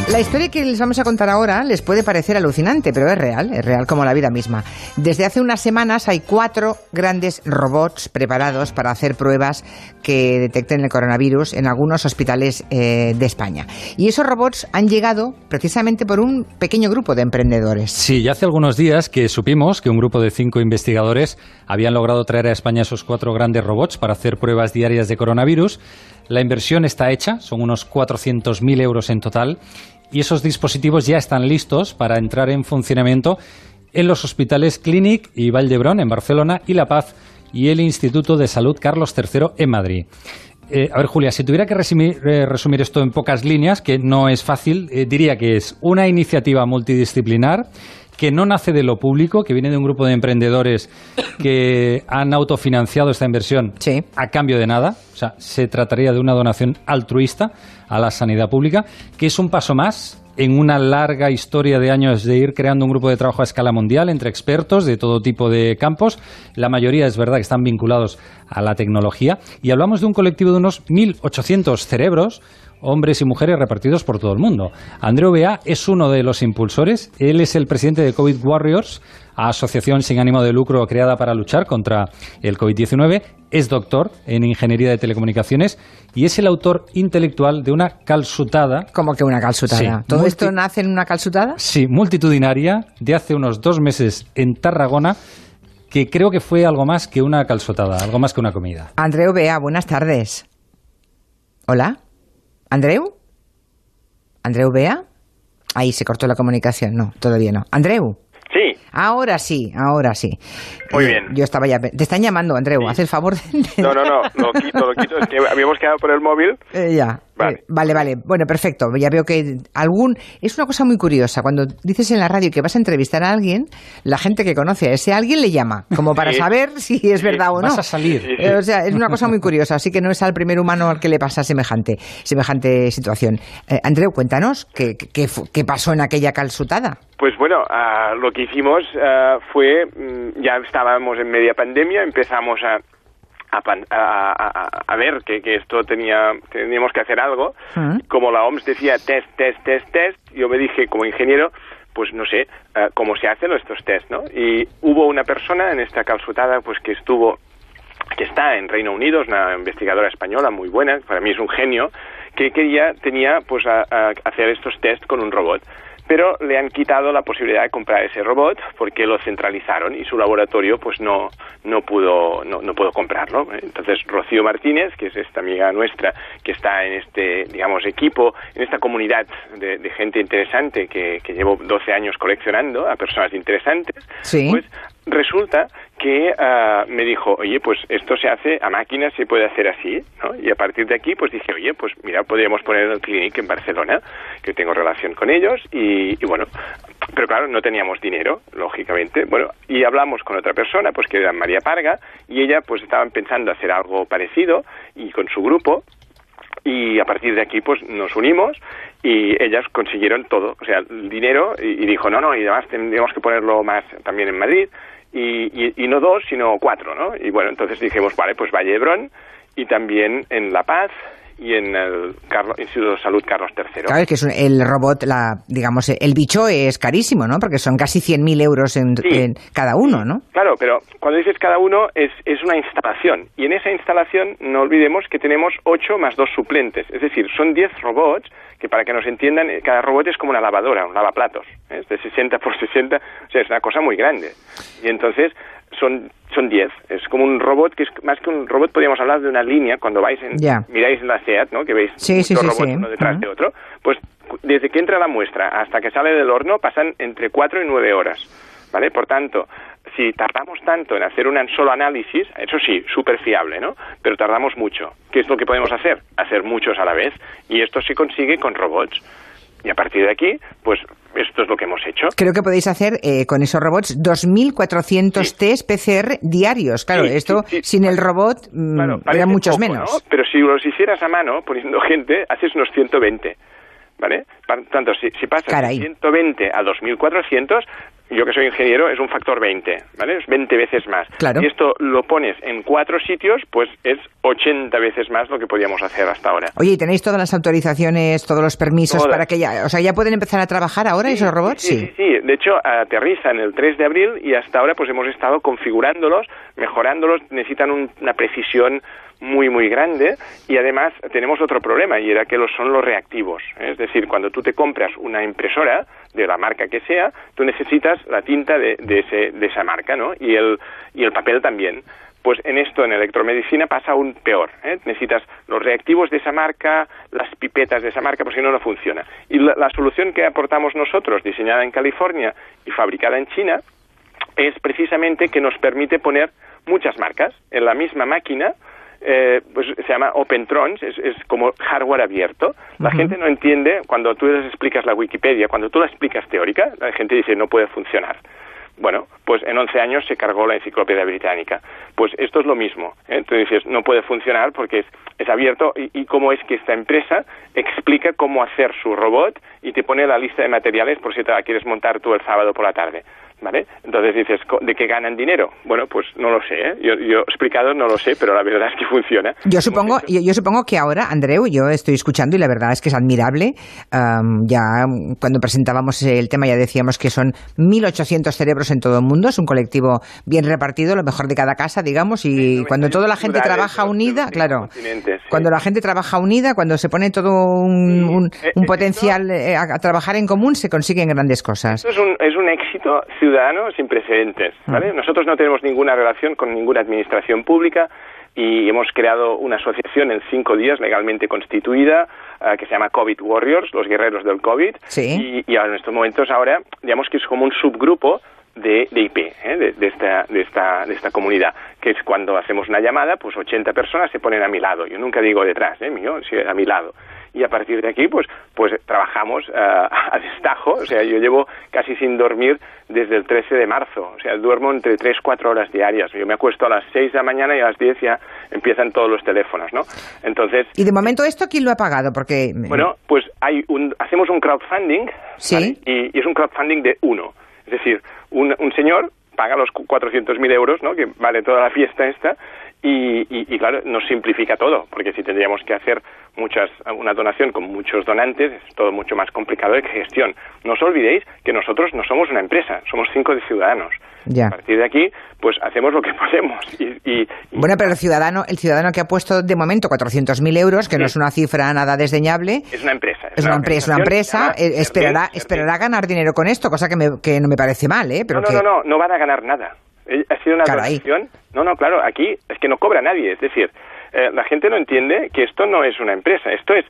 La historia que les vamos a contar ahora les puede parecer alucinante, pero es real como la vida misma. Desde hace unas semanas hay 4 grandes robots preparados para hacer pruebas que detecten el coronavirus en algunos hospitales de España. Y esos robots han llegado precisamente por un pequeño grupo de emprendedores. Sí, ya hace algunos días que supimos que un grupo de 5 investigadores habían logrado traer a España esos 4 grandes robots para hacer pruebas diarias de coronavirus. La inversión está hecha, son unos 400.000 euros en total. Y esos dispositivos ya están listos para entrar en funcionamiento en los hospitales Clínic y Vall d'Hebron en Barcelona y La Paz y el Instituto de Salud Carlos III en Madrid. A ver, Julia, si tuviera que resumir esto en pocas líneas, que no es fácil, diría que es una iniciativa multidisciplinar que no nace de lo público, que viene de un grupo de emprendedores que han autofinanciado esta inversión a cambio de nada. O sea, se trataría de una donación altruista a la sanidad pública, que es un paso más en una larga historia de años de ir creando un grupo de trabajo a escala mundial entre expertos de todo tipo de campos. La mayoría es verdad que están vinculados a la tecnología. Y hablamos de un colectivo de unos 1.800 cerebros, hombres y mujeres repartidos por todo el mundo. Andreu Beà es uno de los impulsores. Él es el presidente de COVID Warriors, asociación sin ánimo de lucro creada para luchar contra el COVID-19. Es doctor en Ingeniería de Telecomunicaciones y es el autor intelectual de una calçotada. ¿Cómo que una calçotada? Sí, ¿Todo esto nace en una calçotada? Sí, multitudinaria, de hace unos 2 meses en Tarragona, que creo que fue algo más que una calçotada, algo más que una comida. Andreu Beà, buenas tardes. ¿Hola? ¿Andreu? ¿Andreu Beà? Ahí se cortó la comunicación. No, todavía no. ¿Andreu? Sí. Ahora sí. Muy bien. Yo estaba ya... Te están llamando, Andreu. Sí. Haz el favor de... No, lo quito. Es que habíamos quedado por el móvil. Ya. Vale. Bueno, perfecto. Ya veo que es una cosa muy curiosa. Cuando dices en la radio que vas a entrevistar a alguien, la gente que conoce a ese alguien le llama, como para saber si es verdad o no. Vas a salir. Sí. O sea, es una cosa muy curiosa. Así que no es al primer humano al que le pasa semejante situación. Andreu, cuéntanos, ¿qué pasó en aquella calçotada? Pues bueno, lo que hicimos fue, ya estábamos en media pandemia, empezamos a ver que esto teníamos que hacer algo. Como la OMS decía test, yo me dije como ingeniero, pues no sé cómo se hacen estos test, ¿no? Y hubo una persona en esta calçotada pues que está en Reino Unido, es una investigadora española muy buena, para mí es un genio, que tenía pues a hacer estos test con un robot. Pero le han quitado la posibilidad de comprar ese robot porque lo centralizaron y su laboratorio pues no pudo comprarlo. Entonces Rocío Martínez, que es esta amiga nuestra que está en este, digamos, equipo, en esta comunidad de gente interesante que llevo 12 años coleccionando a personas interesantes, ¿sí? Pues resulta que me dijo, oye, pues esto se hace a máquinas, se puede hacer así, ¿no? Y a partir de aquí, pues dije, oye, pues mira, podríamos poner el Clínic en Barcelona, que tengo relación con ellos, y bueno, pero claro, no teníamos dinero, lógicamente, bueno, y hablamos con otra persona, pues que era María Parga, y ella, pues estaban pensando hacer algo parecido, y con su grupo, y a partir de aquí, pues nos unimos, y ellas consiguieron todo, o sea, el dinero, y dijo, no, y además tendríamos que ponerlo más también en Madrid, y no 2, sino 4, ¿no? Y bueno, entonces dijimos, vale, pues Vall d'Hebron y también en La Paz y en el Instituto de Salud Carlos III. Claro, es que el robot, digamos, el bicho es carísimo, ¿no? Porque son casi 100.000 euros en cada uno, ¿no? Claro, pero cuando dices cada uno es una instalación. Y en esa instalación no olvidemos que tenemos 8 más 2 suplentes. Es decir, son 10 robots que, para que nos entiendan, cada robot es como una lavadora, un lavaplatos, ¿eh? Es de 60 por 60, o sea, es una cosa muy grande. Y entonces son 10, es como un robot, que es más que un robot, podríamos hablar de una línea, cuando miráis en la SEAT, ¿no? Que veis dos robots uno detrás de otro, pues desde que entra la muestra hasta que sale del horno pasan entre 4 y 9 horas, ¿vale? Por tanto, si tardamos tanto en hacer un solo análisis, eso sí, súper fiable, ¿no? Pero tardamos mucho. ¿Qué es lo que podemos hacer? Hacer muchos a la vez, y esto se consigue con robots. Y a partir de aquí, pues esto es lo que hemos hecho. Creo que podéis hacer con esos robots 2.400 test PCR diarios. Claro, sin el robot eran muchos poco, menos. ¿No? Pero si los hicieras a mano, poniendo gente, haces unos 120. ¿Vale? Por tanto, si pasas de 120 a 2.400, yo que soy ingeniero, es un factor 20, ¿vale? Es 20 veces más. Claro. Si esto lo pones en 4 sitios, pues es 80 veces más lo que podíamos hacer hasta ahora. Oye, ¿y tenéis todas las autorizaciones, todos los permisos Todas. para que ya pueden empezar a trabajar ahora esos robots? Sí. De hecho, aterrizan el 3 de abril y hasta ahora pues hemos estado configurándolos, mejorándolos, necesitan una precisión muy, muy grande, y además tenemos otro problema, y era que son los reactivos. Es decir, cuando tú te compras una impresora, de la marca que sea, tú necesitas la tinta de esa marca, ¿no? Y el papel también. Pues en electromedicina pasa aún peor, ¿eh? Necesitas los reactivos de esa marca, las pipetas de esa marca, porque si no, no funciona. Y la solución que aportamos nosotros, diseñada en California y fabricada en China, es precisamente que nos permite poner muchas marcas en la misma máquina. Pues se llama Opentrons, es como hardware abierto. La gente no entiende, cuando tú les explicas la Wikipedia, cuando tú la explicas teórica, la gente dice no puede funcionar. Bueno, pues en 11 años se cargó la enciclopedia británica. Pues esto es lo mismo, ¿eh? Entonces dices, no puede funcionar porque es abierto, y cómo es que esta empresa explica cómo hacer su robot y te pone la lista de materiales por si te la quieres montar tú el sábado por la tarde. ¿Vale? Entonces dices, ¿de qué ganan dinero? Bueno, pues no lo sé, ¿eh? Yo explicado no lo sé, pero la verdad es que funciona. Yo supongo que ahora, Andreu, yo estoy escuchando y la verdad es que es admirable. Ya cuando presentábamos el tema ya decíamos que son 1.800 cerebros en todo el mundo, es un colectivo bien repartido, lo mejor de cada casa, digamos, y cuando toda la gente trabaja unida, claro, cuando la gente trabaja unida, cuando se pone todo un potencial a trabajar en común, se consiguen grandes cosas. Esto es un éxito ciudadano sin precedentes, ¿vale? Nosotros no tenemos ninguna relación con ninguna administración pública y hemos creado una asociación en 5 días legalmente constituida que se llama COVID Warriors, los guerreros del COVID, sí. y en estos momentos ahora, digamos que es como un subgrupo de IP, de esta comunidad, que es cuando hacemos una llamada, pues 80 personas se ponen a mi lado. Yo nunca digo detrás, mío, sí, a mi lado. Y a partir de aquí, pues trabajamos a destajo. O sea, yo llevo casi sin dormir desde el 13 de marzo. O sea, duermo entre 3-4 horas diarias. Yo me acuesto a las 6 de la mañana y a las 10 ya empiezan todos los teléfonos, ¿no? Entonces... ¿Y de momento esto quién lo ha pagado? Porque... Bueno, pues hacemos un crowdfunding, ¿sí? ¿vale? Y es un crowdfunding de 1. Es decir, un señor paga los 400.000 euros, ¿no? Que vale toda la fiesta esta, y claro, nos simplifica todo, porque si tendríamos que hacer una donación con muchos donantes, es todo mucho más complicado de gestión. No os olvidéis que nosotros no somos una empresa, somos 5 ciudadanos. Ya. A partir de aquí, pues hacemos lo que podemos. Bueno, pero el ciudadano que ha puesto de momento 400.000 euros, que sí, no es una cifra nada desdeñable. Es una empresa. Es una empresa. Esperará ganar dinero con esto, cosa que no me parece mal, ¿eh? Pero no van a ganar nada. Ha sido una donación. No, claro, aquí es que no cobra nadie. Es decir, la gente no entiende que esto no es una empresa. Esto es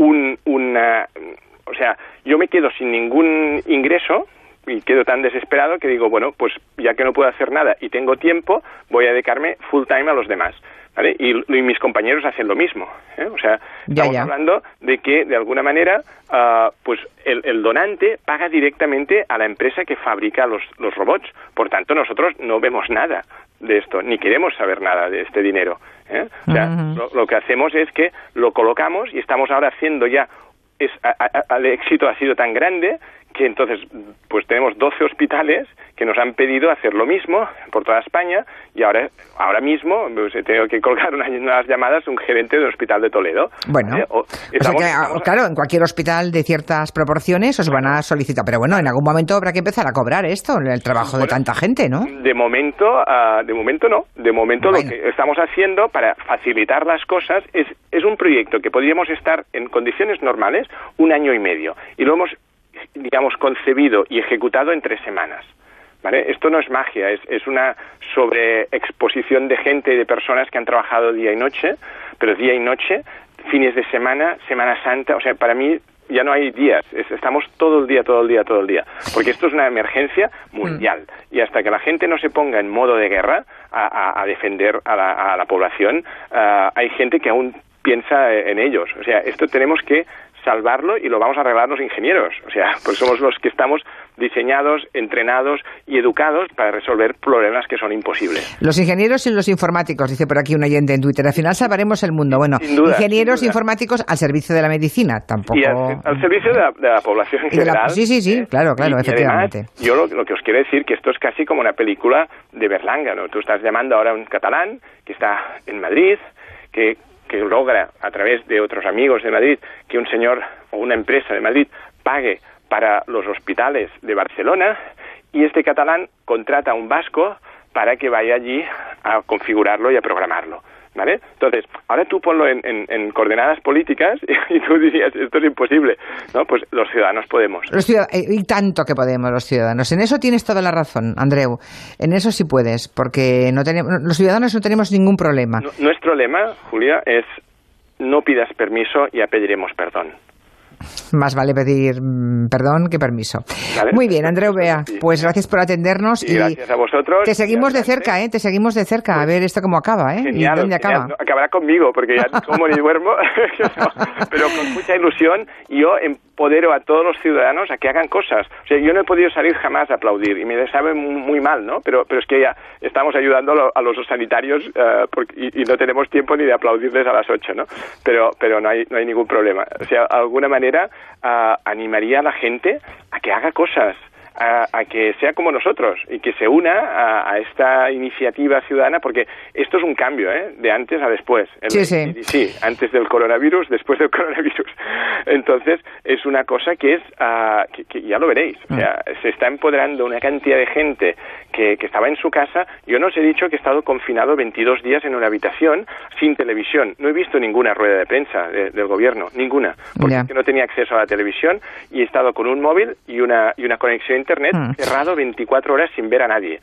o sea, yo me quedo sin ningún ingreso y quedo tan desesperado que digo, bueno, pues ya que no puedo hacer nada y tengo tiempo, voy a dedicarme full time a los demás, ¿vale? Y mis compañeros hacen lo mismo, ¿eh? O sea, estamos hablando de que, de alguna manera, pues el donante paga directamente a la empresa que fabrica los robots. Por tanto, nosotros no vemos nada de esto, ni queremos saber nada de este dinero, ¿eh? O sea, lo que hacemos es que lo colocamos y estamos ahora haciendo ya... el éxito ha sido tan grande que entonces pues tenemos 12 hospitales que nos han pedido hacer lo mismo por toda España, y ahora mismo pues, tengo que colgar unas llamadas a un gerente del hospital de Toledo. Bueno, claro, en cualquier hospital de ciertas proporciones os van a solicitar, pero bueno, en algún momento habrá que empezar a cobrar esto, el trabajo de tanta gente, ¿no? De momento no. De momento lo que estamos haciendo para facilitar las cosas es un proyecto que podríamos estar en condiciones normales 1 año y medio, y lo hemos, digamos, concebido y ejecutado en 3 semanas. ¿Vale? Esto no es magia, es una sobreexposición de gente y de personas que han trabajado día y noche, pero día y noche, fines de semana, Semana Santa, o sea, para mí ya no hay días, estamos todo el día, porque esto es una emergencia mundial, y hasta que la gente no se ponga en modo de guerra a defender a la población, hay gente que aún piensa en ellos. O sea, esto tenemos que salvarlo y lo vamos a arreglar los ingenieros. O sea, pues somos los que estamos diseñados, entrenados y educados para resolver problemas que son imposibles. Los ingenieros y los informáticos, dice por aquí un oyente en Twitter. Al final salvaremos el mundo. Bueno, sin duda, ingenieros informáticos al servicio de la medicina, tampoco... Y al servicio de la población en general. Sí, claro, efectivamente. Además, yo lo que os quiero decir que esto es casi como una película de Berlanga, ¿no? Tú estás llamando ahora a un catalán que está en Madrid, que logra, a través de otros amigos de Madrid, que un señor o una empresa de Madrid pague para los hospitales de Barcelona, y este catalán contrata a un vasco para que vaya allí a configurarlo y a programarlo, ¿vale? Entonces, ahora tú ponlo en coordenadas políticas y tú dirías, esto es imposible, ¿no? Pues los ciudadanos podemos. Y tanto que podemos los ciudadanos. En eso tienes toda la razón, Andreu. En eso sí puedes, porque los ciudadanos no tenemos ningún problema. Nuestro lema, Julia, es no pidas permiso, ya pediremos perdón. Más vale pedir perdón que permiso. ¿Vale? Muy bien, Andreu Bea, pues gracias por atendernos y gracias a vosotros. Te seguimos de cerca, te seguimos de cerca, a ver esto cómo acaba, Genial, y dónde acaba. No, acabará conmigo, porque ya como ni duermo, pero con mucha ilusión. Yo empodero a todos los ciudadanos a que hagan cosas. O sea, yo no he podido salir jamás a aplaudir y me sabe muy mal, ¿no? Pero es que ya estamos ayudando a los sanitarios y no tenemos tiempo ni de aplaudirles a las 8, ¿no? Pero no hay ningún problema. O sea, de alguna manera animaría a la gente a que haga cosas, a que sea como nosotros y que se una a esta iniciativa ciudadana, porque esto es un cambio, de antes a después. Sí, antes del coronavirus, después del coronavirus. Entonces, es una cosa que es, que ya lo veréis, o sea, se está empoderando una cantidad de gente que estaba en su casa. Yo no os he dicho que he estado confinado 22 días en una habitación sin televisión. No he visto ninguna rueda de prensa del gobierno, ninguna, porque es que no tenía acceso a la televisión y he estado con un móvil y una conexión a internet cerrado 24 horas sin ver a nadie.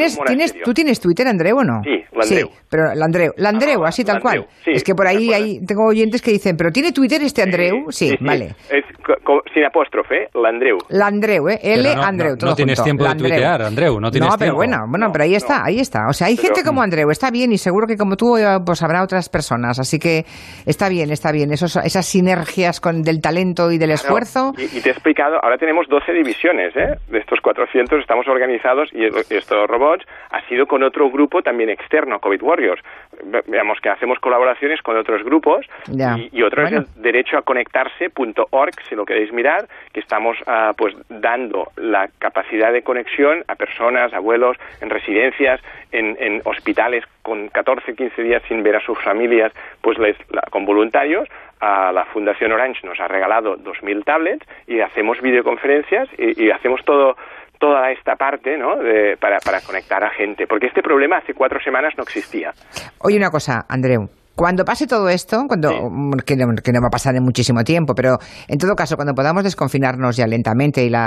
¿Tú tienes Twitter, Andreu, o no? Sí, Landreu. Sí, pero Landreu, así tal Landreu, cual. Sí, es que por ahí tengo oyentes que dicen, ¿pero tiene Twitter este Andreu? Sí, vale. Es sin apóstrofe, Landreu. Landreu, Andreu, todo no tienes junto. tiempo de Landreu. tuitear, Andreu, no tienes tiempo. Bueno, pero ahí está. O sea, hay gente como Andreu, está bien, y seguro que como tú, pues habrá otras personas. Así que está bien. Esas sinergias del talento y del esfuerzo. Y te he explicado, ahora tenemos 12 divisiones, de estos 400 estamos organizados, y estos robots ha sido con otro grupo también externo, COVID Warriors. Veamos que hacemos colaboraciones con otros grupos, y otro es el derechoaconectarse.org, si lo queréis mirar, que estamos pues dando la capacidad de conexión a personas, abuelos, en residencias, en hospitales con 14, 15 días sin ver a sus familias, pues con voluntarios. A la Fundación Orange nos ha regalado 2.000 tablets y hacemos videoconferencias y hacemos toda esta parte, ¿no? para conectar a gente, porque este problema hace 4 semanas no existía. Oye, una cosa, Andreu. Cuando pase todo esto, que no va a pasar en muchísimo tiempo, pero en todo caso, cuando podamos desconfinarnos ya lentamente y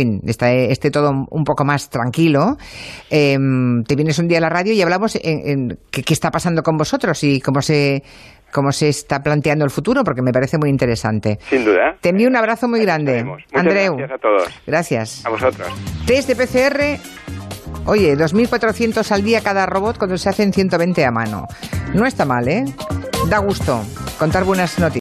esté todo un poco más tranquilo, te vienes un día a la radio y hablamos qué está pasando con vosotros y cómo se está planteando el futuro, porque me parece muy interesante. Sin duda. Te envío un abrazo muy grande. Andreu. Gracias a todos. Gracias. A vosotros. Test de PCR. Oye, 2.400 al día cada robot cuando se hacen 120 a mano. No está mal, Da gusto contar buenas noticias.